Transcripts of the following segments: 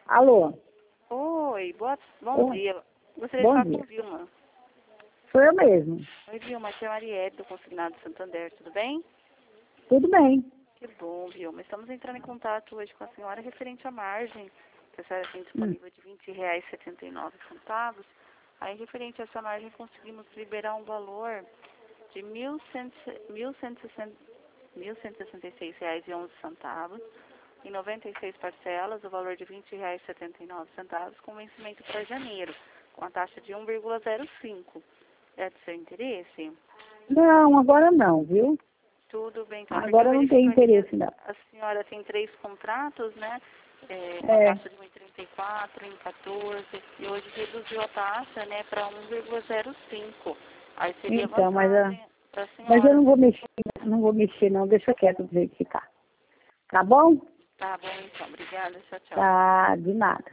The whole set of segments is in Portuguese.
Alô? Oi, bom Oi. dia. Gostaria Bom de falar dia. com Vilma. Sou eu mesmo. Oi, Vilma, aqui é a Marielle, do Consignado Santander, tudo bem? Tudo bem. Que bom, Vilma. Estamos entrando em contato hoje com a senhora referente à margem, que a senhora tem Hum. disponível de R$ 20,79. Aí, referente a essa margem, conseguimos liberar um valor de R$ 1.166,11, em 96 parcelas, o valor de R$ 20,79, com vencimento para janeiro, com a taxa de 1,05. É do seu interesse? Não, agora não, viu? Tudo bem, então. Porque Agora eu não tem verifico aqui, interesse, não. a senhora tem 3 contratos, né? Com a taxa de 1,34, 1,14, e hoje reduziu a taxa, né, para 1,05. Aí seria Então, vantagem para a mas eu senhora. não vou mexer, não. Deixa quieto do jeito que tá. Tá bom? Tá bom, então. Obrigada. Tchau, tchau. Tá, de nada.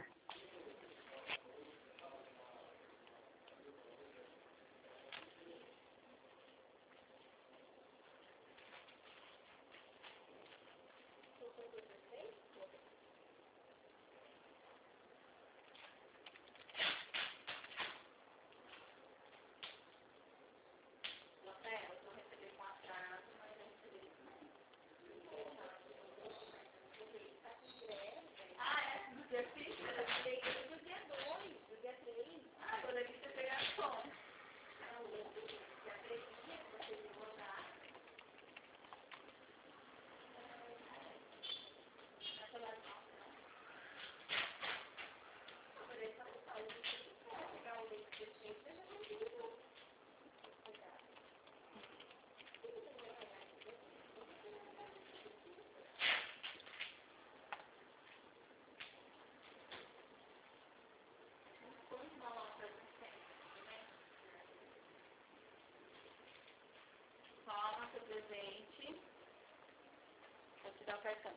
Toma seu presente. Vou te dar o cartão.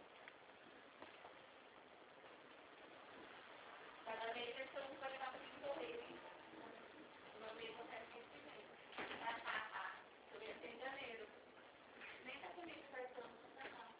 Cada vez que você vai levar para o correio, hein? Uma vez eu quero que você venha. Eu ia ser em janeiro. Nem tá comigo o cartão, não tá não.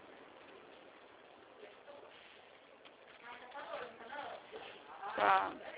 Tá.